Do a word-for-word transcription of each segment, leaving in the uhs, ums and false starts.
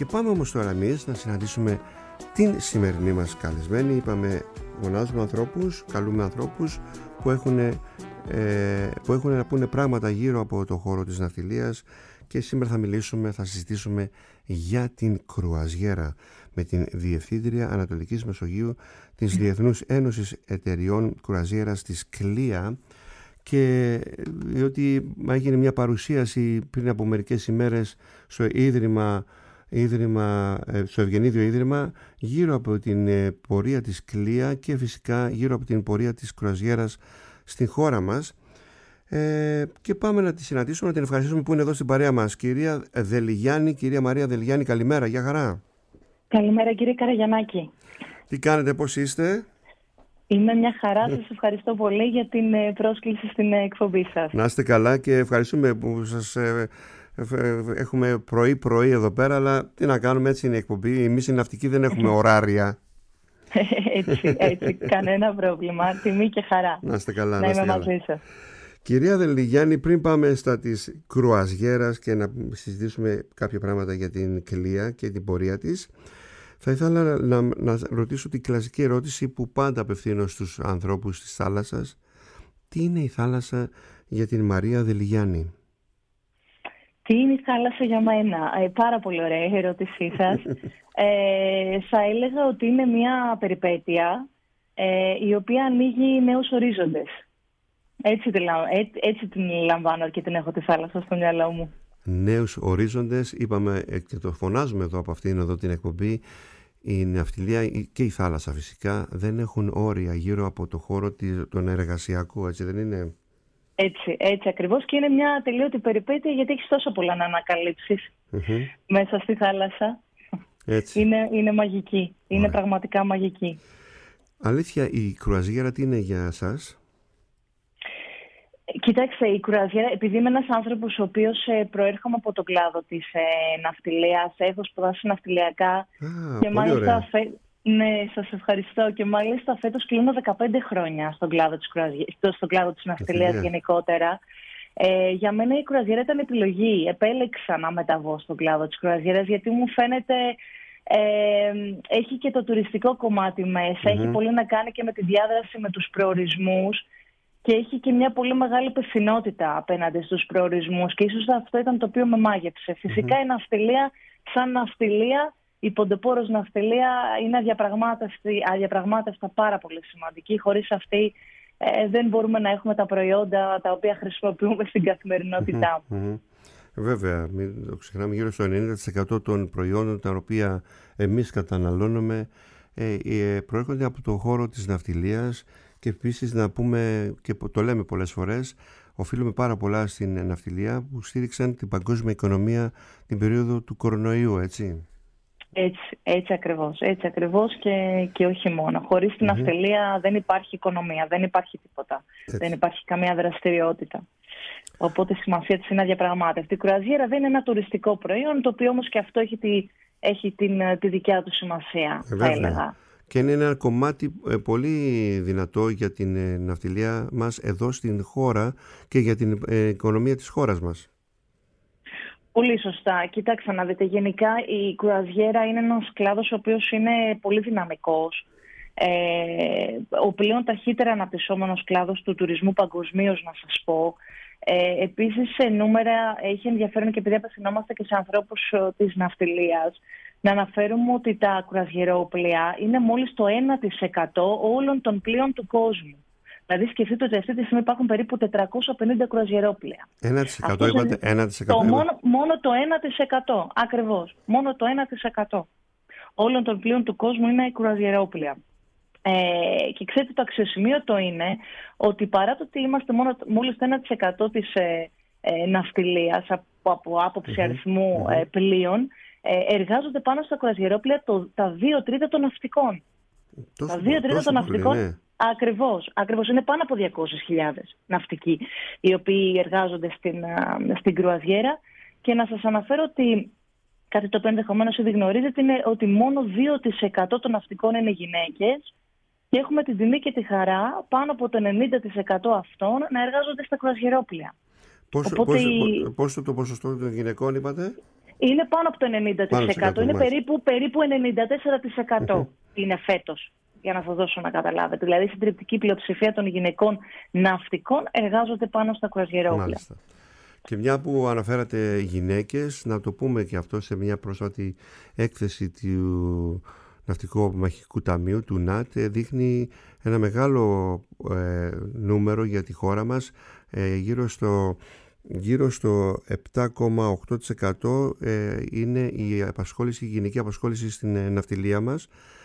Και πάμε όμως τώρα εμείς να συναντήσουμε την σημερινή μας καλεσμένη. Είπαμε, μονάζουμε ανθρώπους, καλούμε ανθρώπους που έχουν, ε, που έχουν να πούνε πράγματα γύρω από το χώρο της ναυτιλίας, και σήμερα θα μιλήσουμε, θα συζητήσουμε για την κρουαζιέρα με την Διευθύντρια Ανατολικής Μεσογείου της Διεθνούς Ένωσης Εταιριών Κρουαζιέρας της Κλία, και διότι έγινε μια παρουσίαση πριν από μερικές ημέρες στο Ίδρυμα, Ίδρυμα, στο Ευγενίδιο Ίδρυμα, γύρω από την πορεία της Κλία και φυσικά γύρω από την πορεία της κρουαζιέρας στην χώρα μας. Ε, και πάμε να τη συναντήσουμε, να την ευχαριστήσουμε που είναι εδώ στην παρέα μας. Κυρία Δελιγιάννη, κυρία Μαρία Δελιγιάννη, καλημέρα, γεια χαρά. Καλημέρα κύριε Καραγιαννάκη. Τι κάνετε, πώς είστε? Είμαι μια χαρά, σας ευχαριστώ πολύ για την πρόσκληση στην εκπομπή σας. Να είστε καλά και ευχαριστούμε που σας ε, ε, έχουμε πρωί-πρωί εδώ πέρα, αλλά τι να κάνουμε, έτσι είναι η εκπομπή. Εμείς οι ναυτικοί δεν έχουμε ωράρια. έτσι, έτσι, κανένα πρόβλημα. Τιμή και χαρά. Να είστε καλά, να, να είστε είμαι καλά. μαζί σας. Κυρία Δελιγιάννη, πριν πάμε στα της κρουαζιέρας και να συζητήσουμε κάποια πράγματα για την Κλία και την πορεία της, θα ήθελα να, να, να ρωτήσω την κλασική ερώτηση που πάντα απευθύνω στους ανθρώπους της θάλασσας. Τι είναι η θάλασσα για την Μαρία Δελιγιάννη? Τι είναι η θάλασσα για μένα? Ε, πάρα πολύ ωραία η ερώτησή σας. ε, θα έλεγα ότι είναι μια περιπέτεια ε, η οποία ανοίγει νέους ορίζοντες. Έτσι, έτσι, έτσι την λαμβάνω και την έχω τη θάλασσα στο μυαλό μου. Νέους ορίζοντες, είπαμε και το φωνάζουμε εδώ από αυτήν εδώ την εκπομπή. Η ναυτιλία και η θάλασσα φυσικά δεν έχουν όρια γύρω από το χώρο τον εργασιακό, έτσι δεν είναι? Έτσι, έτσι ακριβώς, και είναι μια ατελείωτη περιπέτεια, γιατί έχεις τόσο πολλά να ανακαλύψεις mm-hmm. μέσα στη θάλασσα. Έτσι. Είναι, είναι μαγική, είναι Ωραία. πραγματικά μαγική. Αλήθεια, η κρουαζιέρα τι είναι για σας? Κοιτάξτε, η κρουαζιέρα, επειδή είμαι ένας άνθρωπος ο οποίος ε, προέρχομαι από τον κλάδο της ε, ναυτιλίας, έχω σπουδάσει ναυτιλιακά. Α, και πολύ μάλιστα, ωραία. Φε... Ναι, σας ευχαριστώ. Και μάλιστα φέτος κλείνω δεκαπέντε χρόνια στον κλάδο της, κρουαζι... στον κλάδο της ναυτιλίας γενικότερα. Ε, για μένα η κρουαζιέρα ήταν επιλογή. Επέλεξα να μεταβώ στον κλάδο της κρουαζιέρας, γιατί μου φαίνεται ε, έχει και το τουριστικό κομμάτι μέσα. Mm-hmm. Έχει πολύ να κάνει και με τη διάδραση με τους προορισμούς. Και έχει και μια πολύ μεγάλη υπευθυνότητα απέναντι στους προορισμούς, και ίσως αυτό ήταν το οποίο με μάγεψε. Φυσικά mm-hmm. η ναυτιλία, σαν ναυτιλία, η ποντοπόρος ναυτιλία είναι αδιαπραγμάτευτα πάρα πολύ σημαντική. Χωρίς αυτή ε, δεν μπορούμε να έχουμε τα προϊόντα τα οποία χρησιμοποιούμε στην καθημερινότητά μας. Mm-hmm. Βέβαια, μην το ξεχνάμε, γύρω στο ενενήντα τοις εκατό των προϊόντων τα οποία εμείς καταναλώνουμε ε, ε, προέρχονται από το χώρο της ναυτιλίας. Και επίσης να πούμε, και το λέμε πολλές φορές, οφείλουμε πάρα πολλά στην ναυτιλία που στήριξαν την παγκόσμια οικονομία την περίοδο του κορονοϊού, έτσι. Έτσι, έτσι ακριβώς, έτσι ακριβώς και, και όχι μόνο. Χωρίς την mm-hmm. ναυτιλία δεν υπάρχει οικονομία, δεν υπάρχει τίποτα, έτσι. Δεν υπάρχει καμία δραστηριότητα. Οπότε η σημασία της είναι αδιαπραγμάτευτη. Η κρουαζιέρα δεν είναι ένα τουριστικό προϊόν, το οποίο όμως και αυτό έχει τη, έχει την, τη δικιά του σημασία, ε, θα έλεγα. Και είναι ένα κομμάτι πολύ δυνατό για την ναυτιλία μας εδώ στην χώρα και για την οικονομία της χώρας μας. Πολύ σωστά. Κοιτάξτε να δείτε, γενικά η κρουαζιέρα είναι ένας κλάδος ο οποίος είναι πολύ δυναμικός. Ε, ο πλέον ταχύτερα αναπτυσσόμενος κλάδος του τουρισμού παγκοσμίως, να σας πω. Ε, επίσης, σε νούμερα έχει ενδιαφέρον, και επειδή απευθυνόμαστε και σε ανθρώπους της ναυτιλίας, να αναφέρουμε ότι τα κρουαζιερόπλοια είναι μόλις το ένα τοις εκατό όλων των πλοίων του κόσμου. Δηλαδή, σκεφτείτε ότι αυτή τη στιγμή υπάρχουν περίπου τετρακόσια πενήντα κρουαζιερόπλοια. ένα τοις εκατό είπατε, ένα τοις εκατό. Το μόνο, μόνο το ένα τοις εκατό, ακριβώς. Μόνο το ένα τοις εκατό όλων των πλοίων του κόσμου είναι κρουαζιερόπλοια. Ε, και ξέρετε, το αξιοσημείωτο είναι ότι παρά το ότι είμαστε μόνο, μόλις το ένα τοις εκατό της ε, ε, ναυτιλίας από, από άποψη mm-hmm. αριθμού mm-hmm. ε, πλοίων, ε, εργάζονται πάνω στα κρουαζιερόπλοια το, τα δύο τρίτα των ναυτικών. Τόσο, τα δύο τρίτα των ναυτικών. Ναι. Ακριβώς, ακριβώς. Είναι πάνω από διακόσιες χιλιάδες ναυτικοί οι οποίοι εργάζονται στην, στην κρουαζιέρα. Και να σας αναφέρω ότι κάτι το οποίο ενδεχομένως ήδη γνωρίζετε είναι ότι μόνο δύο τοις εκατό των ναυτικών είναι γυναίκες, και έχουμε την τιμή και τη χαρά πάνω από το ενενήντα τοις εκατό αυτών να εργάζονται στα κρουαζιερόπλοια. Πόσο, Οπότε πόσο, η... πόσο το ποσοστό των γυναικών είπατε? Είναι πάνω από το ενενήντα τοις εκατό. Είναι περίπου, περίπου ενενήντα τέσσερα τοις εκατό mm-hmm. είναι φέτος, για να σας δώσω να καταλάβετε. Δηλαδή, η συντριπτική πλειοψηφία των γυναικών ναυτικών εργάζονται πάνω στα κρουαζιερόπλαια. Μάλιστα. Και μια που αναφέρατε γυναίκες, να το πούμε και αυτό σε μια πρόσφατη έκθεση του Ναυτικού Μαχικού Ταμείου, του ΝΑΤ, δείχνει ένα μεγάλο ε, νούμερο για τη χώρα μας, ε, γύρω στο... Γύρω στο επτά κόμμα οκτώ τοις εκατό ε, είναι η, απασχόληση, η γυναική απασχόληση στην ε, ναυτιλία μας,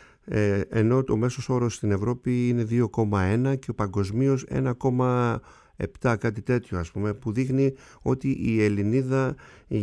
ε, ενώ το μέσος όρος στην Ευρώπη είναι δύο κόμμα ένα και ο παγκοσμίως ένα κόμμα επτά, κάτι τέτοιο ας πούμε, που δείχνει ότι η Ελληνίδα η,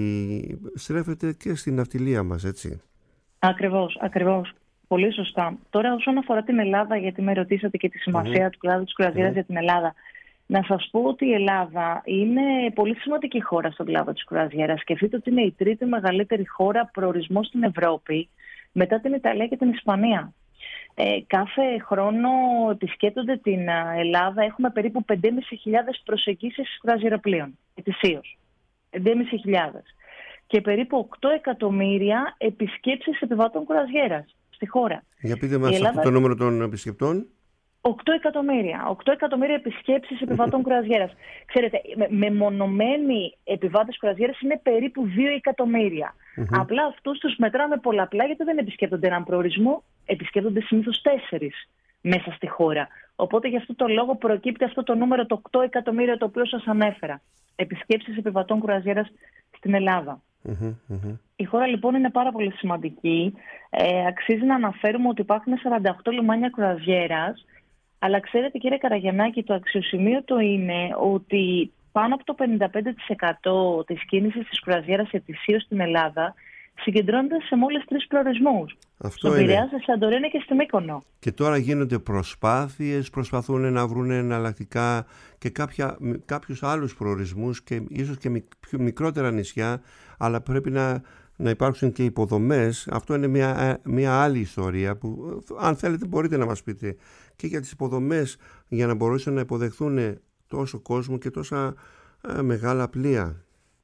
η, στρέφεται και στην ναυτιλία μας, έτσι. Ακριβώς, ακριβώς. Πολύ σωστά. Τώρα όσον αφορά την Ελλάδα, γιατί με ρωτήσατε και τη σημασία mm-hmm. του κλάδου της κρουαζιέρας mm-hmm. για την Ελλάδα, να σας πω ότι η Ελλάδα είναι πολύ σημαντική χώρα στον κλάδο της κρουαζιέρας. Σκεφτείτε ότι είναι η τρίτη μεγαλύτερη χώρα προορισμός στην Ευρώπη, μετά την Ιταλία και την Ισπανία. Ε, κάθε χρόνο επισκέπτονται την Ελλάδα, έχουμε περίπου πέντε χιλιάδες πεντακόσιες προσεγγίσεις κρουαζιεροπλοίων, ετησίως. πέντε χιλιάδες πεντακόσιες. Και περίπου οκτώ εκατομμύρια επισκέψεις επιβατών κρουαζιέρας στη χώρα. Για πείτε μας Ελλάδα... αυτό το νούμερο των επισκεπτών. οκτώ εκατομμύρια. οκτώ εκατομμύρια επισκέψεις επιβατών κρουαζιέρας. Ξέρετε, μεμονωμένοι επιβάτες κρουαζιέρας είναι περίπου δύο εκατομμύρια. Mm-hmm. Απλά αυτούς τους μετράμε πολλαπλά, γιατί δεν επισκέπτονται έναν προορισμό, επισκέπτονται συνήθως τέσσερις μέσα στη χώρα. Οπότε γι' αυτό το λόγο προκύπτει αυτό το νούμερο, το οκτώ εκατομμύρια, το οποίο σας ανέφερα. Επισκέψεις επιβατών κρουαζιέρας στην Ελλάδα. Mm-hmm, mm-hmm. Η χώρα λοιπόν είναι πάρα πολύ σημαντική. Ε, αξίζει να αναφέρουμε ότι υπάρχουν σαράντα οκτώ λιμάνια κρουαζιέρας. Αλλά ξέρετε, κύριε Καραγιαννάκη, το αξιοσημείωτο είναι ότι πάνω από το πενήντα πέντε τοις εκατό της κίνησης της κρουαζιέρας ετησίως στην Ελλάδα συγκεντρώνεται σε μόλις τρεις προορισμούς. Αυτό στον Πειραιά, στη Σαντορίνη και στη Μύκονο. Και τώρα γίνονται προσπάθειες, προσπαθούν να βρουν εναλλακτικά και κάποια, κάποιους άλλους προορισμούς και ίσως και πιο μικρότερα νησιά, αλλά πρέπει να, να υπάρξουν και υποδομές. Αυτό είναι μια, μια άλλη ιστορία που, αν θέλετε, μπορείτε να μας πείτε και για τις υποδομές, για να μπορέσουν να υποδεχθούν τόσο κόσμο και τόσα ε, μεγάλα πλοία.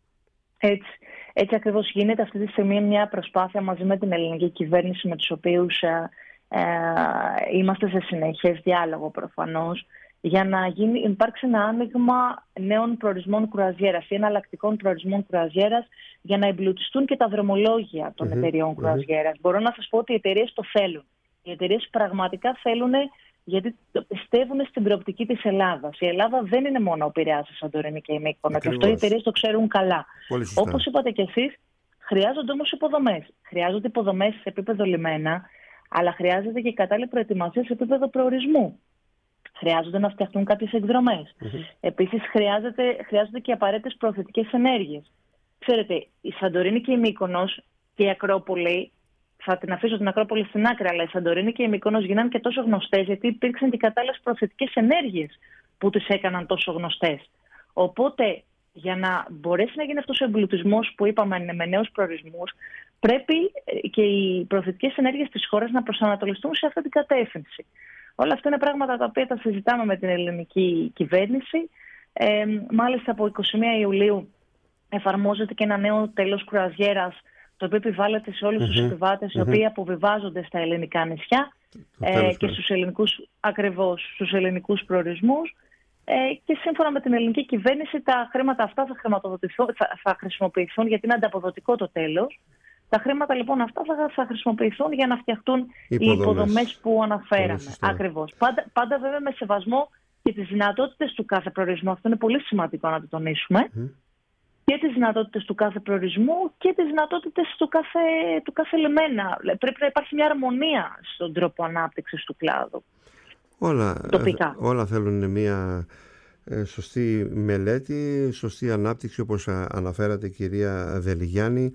Έτσι. Έτσι ακριβώς γίνεται αυτή τη στιγμή μια προσπάθεια μαζί με την ελληνική κυβέρνηση, με τους οποίους ε, ε, είμαστε σε συνεχές διάλογο προφανώς, για να γίνει, υπάρξει ένα άνοιγμα νέων προορισμών κρουαζιέρας ή εναλλακτικών προορισμών κρουαζιέρας, για να εμπλουτιστούν και τα δρομολόγια των mm-hmm. εταιριών κρουαζιέρας. Mm-hmm. Μπορώ να σας πω ότι οι εταιρείες το θέλουν. Οι εταιρείες πραγματικά θέλουν, γιατί πιστεύουν στην προοπτική της Ελλάδας. Η Ελλάδα δεν είναι μόνο ο Πειραιάς, η Σαντορίνη και η Μύκονο. Και αυτό οι εταιρείες το ξέρουν καλά. Όπως είπατε κι εσείς, χρειάζονται όμως υποδομές. Χρειάζονται υποδομές σε επίπεδο λιμένα, αλλά χρειάζεται και κατάλληλη προετοιμασία σε επίπεδο προορισμού. Χρειάζονται να φτιαχτούν κάποιες εκδρομές. Mm-hmm. Επίσης, χρειάζονται και απαραίτητες προωθητικές ενέργειες. Ξέρετε, η Σαντορίνη και η Μύκονος και η Ακρόπολη. Θα την αφήσω την Ακρόπολη στην άκρη, αλλά η Σαντορίνη και η Μυκόνος γίνανε και τόσο γνωστές, γιατί υπήρξαν και κατάλληλες προθετικές ενέργειες που τις έκαναν τόσο γνωστές. Οπότε, για να μπορέσει να γίνει αυτός ο εμπλουτισμός που είπαμε με νέους προορισμούς, πρέπει και οι προθετικές ενέργειες της χώρας να προσανατολιστούν σε αυτή την κατεύθυνση. Όλα αυτά είναι πράγματα τα οποία τα συζητάμε με την ελληνική κυβέρνηση. Ε, μάλιστα, από εικοστή πρώτη Ιουλίου εφαρμόζεται και ένα νέο τέλος κρουαζιέρας, το οποίο επιβάλλεται σε όλους mm-hmm. τους επιβάτες mm-hmm. οι οποίοι αποβιβάζονται στα ελληνικά νησιά ε, και στους ελληνικούς, ακριβώς, στους ελληνικούς προορισμούς. Ε, και σύμφωνα με την ελληνική κυβέρνηση, τα χρήματα αυτά θα, θα, θα χρησιμοποιηθούν, γιατί είναι ανταποδοτικό το τέλος. Τα χρήματα λοιπόν αυτά θα, θα χρησιμοποιηθούν για να φτιαχτούν υποδομές. οι υποδομές που αναφέραμε. Ακριβώς. Πάντα, πάντα βέβαια με σεβασμό και τις δυνατότητες του κάθε προορισμού. Αυτό είναι πολύ σημαντικό να το τονίσουμε. Mm. Και τις δυνατότητες του κάθε προορισμού και τις δυνατότητες του κάθε, του κάθε λιμένα. Πρέπει να υπάρχει μια αρμονία στον τρόπο ανάπτυξης του κλάδου. Όλα, τοπικά. όλα θέλουν μια ε, σωστή μελέτη, σωστή ανάπτυξη, όπως αναφέρατε, κυρία Δελιγιάννη.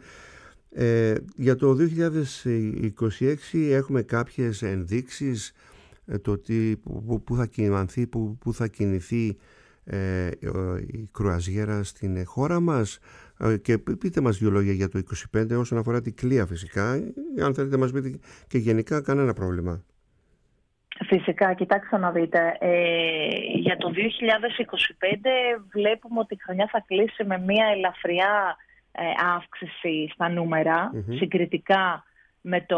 Ε, για το δύο χιλιάδες είκοσι έξι έχουμε κάποιες ενδείξεις ε, το τι, που, που θα κινηθεί, που, που θα κινηθεί Ε, η κρουαζιέρα στην χώρα μας, ε, και πείτε μας δύο λόγια για το είκοσι πέντε όσον αφορά την κλία, φυσικά, αν θέλετε μας πείτε και γενικά, κανένα πρόβλημα. Φυσικά, κοιτάξτε να δείτε, ε, για το δύο χιλιάδες είκοσι πέντε βλέπουμε ότι η χρονιά θα κλείσει με μια ελαφριά ε, αύξηση στα νούμερα, mm-hmm. συγκριτικά με το,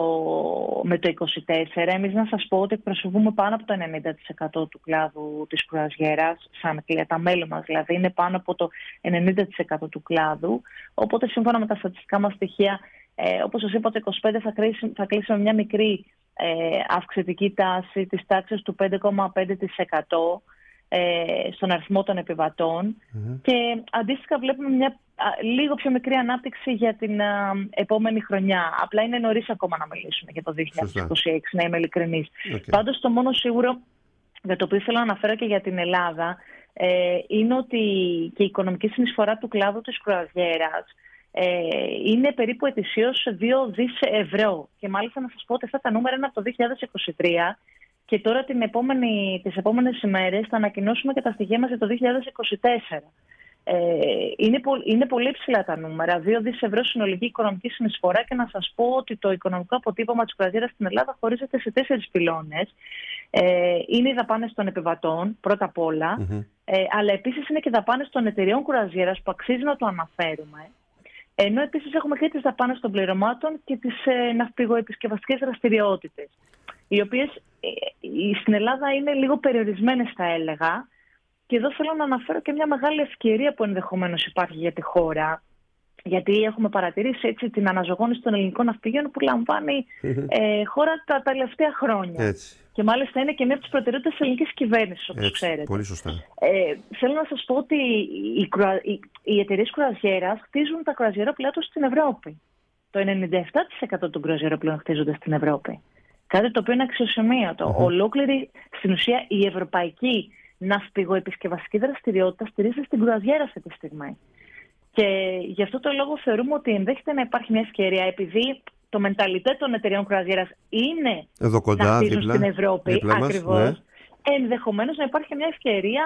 με το είκοσι τέσσερα. Εμείς να σας πω ότι εκπροσωπούμε πάνω από το ενενήντα τοις εκατό του κλάδου της κρουαζιέρας, σαν τα μέλη μας δηλαδή, είναι πάνω από το ενενήντα τοις εκατό του κλάδου. Οπότε σύμφωνα με τα στατιστικά μας στοιχεία, ε, όπως σας είπα, το είκοσι πέντε θα κλείσει, θα κλείσει με μια μικρή ε, αυξητική τάση της τάξης του πέντε κόμμα πέντε τοις εκατό ε, στον αριθμό των επιβατών mm-hmm. και αντίστοιχα βλέπουμε μια λίγο πιο μικρή ανάπτυξη για την α, επόμενη χρονιά. Απλά είναι νωρίς ακόμα να μιλήσουμε για το δύο χιλιάδες είκοσι έξι, να είμαι ειλικρινής. Okay. Πάντως το μόνο σίγουρο για το οποίο θέλω να αναφέρω και για την Ελλάδα ε, είναι ότι και η οικονομική συνεισφορά του κλάδου της κρουαζιέρας ε, είναι περίπου ετησίως δύο δισεκατομμύρια ευρώ. Και μάλιστα να σας πω ότι αυτά τα νούμερα είναι από το δύο χιλιάδες είκοσι τρία και τώρα την επόμενη, τις επόμενες ημέρες θα ανακοινώσουμε και τα στοιχεία μας για το δύο χιλιάδες είκοσι τέσσερα. Ε, είναι, πο, είναι πολύ ψηλά τα νούμερα, δύο δισεκατομμύρια ευρώ συνολική οικονομική συνεισφορά και να σας πω ότι το οικονομικό αποτύπωμα της κρουαζιέρας στην Ελλάδα χωρίζεται σε τέσσερις πυλώνες. Ε, είναι οι δαπάνες των επιβατών, πρώτα απ' όλα, mm-hmm. ε, αλλά επίσης είναι και δαπάνες των εταιρεών κρουαζιέρας που αξίζει να το αναφέρουμε. Ενώ επίσης έχουμε και τις δαπάνες των πληρωμάτων και τις ε, ναυπηγοεπισκευαστικές δραστηριότητες, οι οποίες ε, στην Ελλάδα είναι λίγο περιορισμένες, θα έλεγα. Και εδώ θέλω να αναφέρω και μια μεγάλη ευκαιρία που ενδεχομένως υπάρχει για τη χώρα, γιατί έχουμε παρατηρήσει έτσι την αναζωογόνηση των ελληνικών ναυπηγείων που λαμβάνει ε, χώρα τα τελευταία χρόνια. Έτσι. Και μάλιστα είναι και μια από τις προτεραιότητες της ελληνικής κυβέρνησης, όπως έτσι, ξέρετε. Πολύ σωστά. Ε, θέλω να σας πω ότι οι, κρουα... οι... οι εταιρείες κρουαζιέρας χτίζουν τα κρουαζιερόπλοιά τους στην Ευρώπη. Το ενενήντα επτά τοις εκατό των κρουαζιερόπλοίων χτίζονται στην Ευρώπη. Κάτι το οποίο είναι αξιοσημείωτο. Mm-hmm. Ολόκληρη στην ουσία η ευρωπαϊκή ναυπηγοεπισκευαστική δραστηριότητα στηρίζεται στην κρουαζιέρα αυτή τη στιγμή. Και γι' αυτό το λόγο θεωρούμε ότι ενδέχεται να υπάρχει μια ευκαιρία, επειδή το μενταλιτέ των εταιρεών κρουαζιέρας είναι εδώ κοντά, να χτίζουν δίπλα, στην Ευρώπη, ακριβώς, ναι. ενδεχομένως να υπάρχει μια ευκαιρία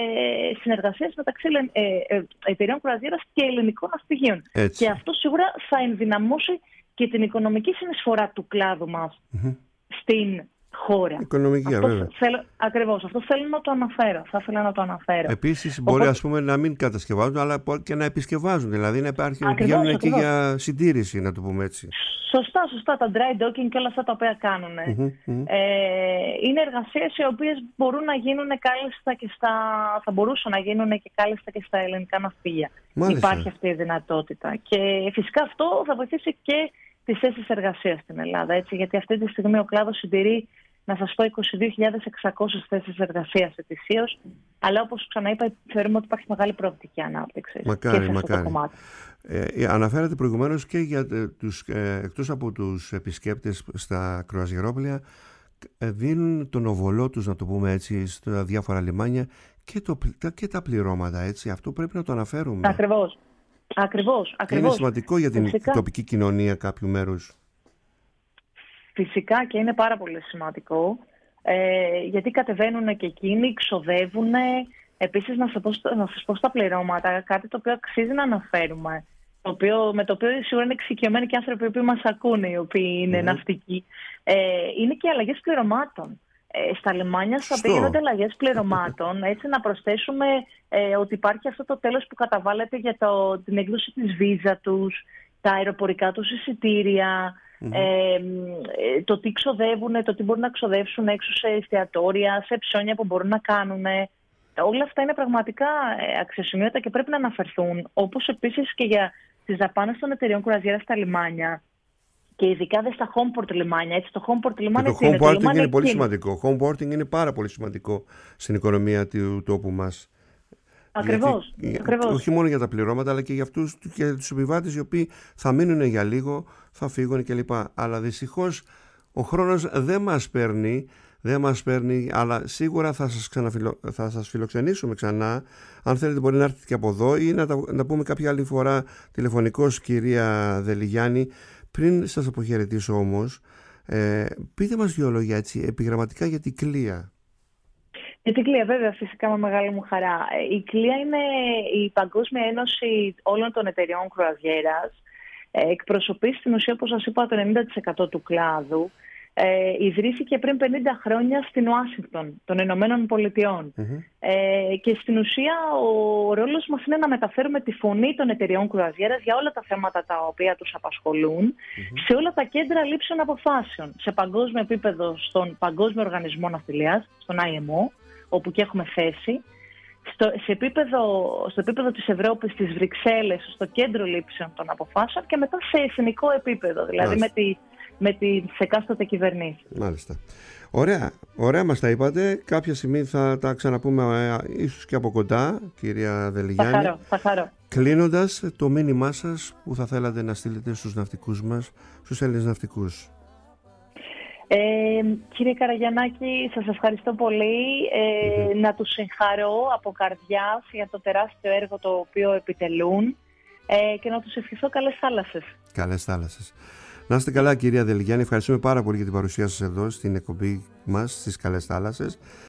ε, συνεργασίας μεταξύ ε, ε, εταιρεών κρουαζιέρας και ελληνικών ναυπηγείων. Έτσι. Και αυτό σίγουρα θα ενδυναμώσει και την οικονομική συνεισφορά του κλάδου μας mm-hmm. στην χώρα. Οικονομική, αυτό βέβαια. Θέλω, ακριβώς. Αυτό θέλω να το αναφέρω. Θα ήθελα να το αναφέρω. Επίσης, μπορεί Οπότε... ας πούμε, να μην κατασκευάζουν, αλλά και να επισκευάζουν. Δηλαδή να υπάρχει, ακριβώς, βγαίνουν ακριβώς. εκεί για συντήρηση, να το πούμε έτσι. Σωστά, σωστά. Τα dry docking και όλα αυτά τα οποία κάνουν. Mm-hmm, mm-hmm. Ε, είναι εργασίες οι οποίες μπορούν να γίνουν κάλλιστα και στα. Θα μπορούσαν να γίνουν και κάλλιστα και στα ελληνικά ναυπηγεία. Υπάρχει αυτή η δυνατότητα. Και φυσικά αυτό θα βοηθήσει και τις θέσεις εργασίας στην Ελλάδα. Έτσι, γιατί αυτή τη στιγμή ο κλάδος συντηρεί, να σας πω, είκοσι δύο χιλιάδες εξακόσιες θέσεις εργασίας ετησίως, αλλά όπως ξαναείπα, θεωρούμε ότι υπάρχει μεγάλη προοπτική ανάπτυξη. Μακάρι, και σε μακάρι. αυτό το κομμάτι. Ε, αναφέρατε προηγουμένως και για ε, τους, ε, εκτός από τους επισκέπτες στα κρουαζιερόπλοια, ε, δίνουν τον οβολό τους, να το πούμε έτσι, στα διάφορα λιμάνια και, το, και τα πληρώματα, έτσι. Αυτό πρέπει να το αναφέρουμε. Ακριβώς. Ακριβώς, ακριβώς. Είναι σημαντικό για την Φυσικά. τοπική κοινωνία κάποιου μέρους. Φυσικά και είναι πάρα πολύ σημαντικό, ε, γιατί κατεβαίνουν και εκείνοι, ξοδεύουν. Επίσης, να σας, πω, να σας πω στα πληρώματα, κάτι το οποίο αξίζει να αναφέρουμε, το οποίο, με το οποίο σίγουρα είναι εξοικειωμένοι και άνθρωποι που μας ακούνε, οι οποίοι είναι mm-hmm. ναυτικοί, ε, είναι και αλλαγές πληρωμάτων. Ε, στα λιμάνια στα οποία γίνονται αλλαγές πληρωμάτων, έτσι να προσθέσουμε ε, ότι υπάρχει αυτό το τέλος που καταβάλλεται για το, την έκδοση της βίζα τους, τα αεροπορικά τους εισιτήρια, mm-hmm. ε, το τι ξοδεύουν, το τι μπορούν να ξοδεύσουν έξω σε εστιατόρια, σε ψώνια που μπορούν να κάνουν. Όλα αυτά είναι πραγματικά αξιοσημείωτα και πρέπει να αναφερθούν, όπως επίσης και για τις δαπάνες των εταιρεών κρουαζιέρας στα λιμάνια. Και ειδικά δε στα homeport λιμάνια. Έτσι, το homeport λιμάνια το homeporting είναι, είναι πολύ σημαντικό. Homeporting είναι πάρα πολύ σημαντικό στην οικονομία του τόπου μας. Ακριβώς, Γιατί, ακριβώς. Όχι μόνο για τα πληρώματα, αλλά και για αυτούς και τους επιβάτες οι οποίοι θα μείνουν για λίγο, θα φύγουν κλπ. Αλλά δυστυχώς ο χρόνος δεν μας παίρνει, δεν μας παίρνει, αλλά σίγουρα θα σας, ξαναφιλο, θα σας φιλοξενήσουμε ξανά. Αν θέλετε μπορεί να έρθετε και από εδώ ή να τα να πούμε κάποια άλλη φορά τηλεφωνικώς, κυρία Δελιγιάννη. Πριν σας αποχαιρετήσω όμως, ε, πείτε μας δύο λόγια έτσι, επιγραμματικά για την Κλία. Για την Κλία, βέβαια, φυσικά με μεγάλη μου χαρά. Η Κλία είναι η Παγκόσμια Ένωση όλων των εταιριών κρουαζιέρας. Εκπροσωπεί στην ουσία, όπως σας είπα, το ενενήντα τοις εκατό του κλάδου. ε, ιδρύθηκε πριν πενήντα χρόνια στην Ουάσιγκτον των Ηνωμένων Πολιτειών. Mm-hmm. Ε, και στην ουσία ο ρόλος μας είναι να μεταφέρουμε τη φωνή των εταιριών κρουαζιέρας για όλα τα θέματα τα οποία τους απασχολούν mm-hmm. σε όλα τα κέντρα λήψεων αποφάσεων. Σε παγκόσμιο επίπεδο στον Παγκόσμιο Οργανισμό Ναυτιλίας, στον άι εμ ο, όπου και έχουμε θέση. Στο, σε επίπεδο, στο επίπεδο της Ευρώπης, στις Βρυξέλλες, στο κέντρο λήψεων των αποφάσεων και μετά σε εθνικό επίπεδο, δηλαδή με, τη, με τις εκάστοτε κυβερνήσεις. Μάλιστα. Ωραία, ωραία μας τα είπατε. Κάποια στιγμή θα τα ξαναπούμε ε, ίσως και από κοντά, κυρία Δελιγιάννη. Θα χαρώ, θα χαρώ. Κλείνοντας, το μήνυμά σας που θα θέλατε να στείλετε στους ναυτικούς μας, στους Έλληνες ναυτικούς. Ε, κύριε Καραγιαννάκη, σας ευχαριστώ πολύ. Ε, mm-hmm. Να τους συγχαρώ από καρδιάς για το τεράστιο έργο το οποίο επιτελούν ε, και να τους ευχηθώ καλές θάλασσες. Καλές θάλασσες. Να είστε καλά, κυρία Δελιγιάννη. Ευχαριστούμε πάρα πολύ για την παρουσία σας εδώ στην εκπομπή μας στις Καλές Θάλασσες.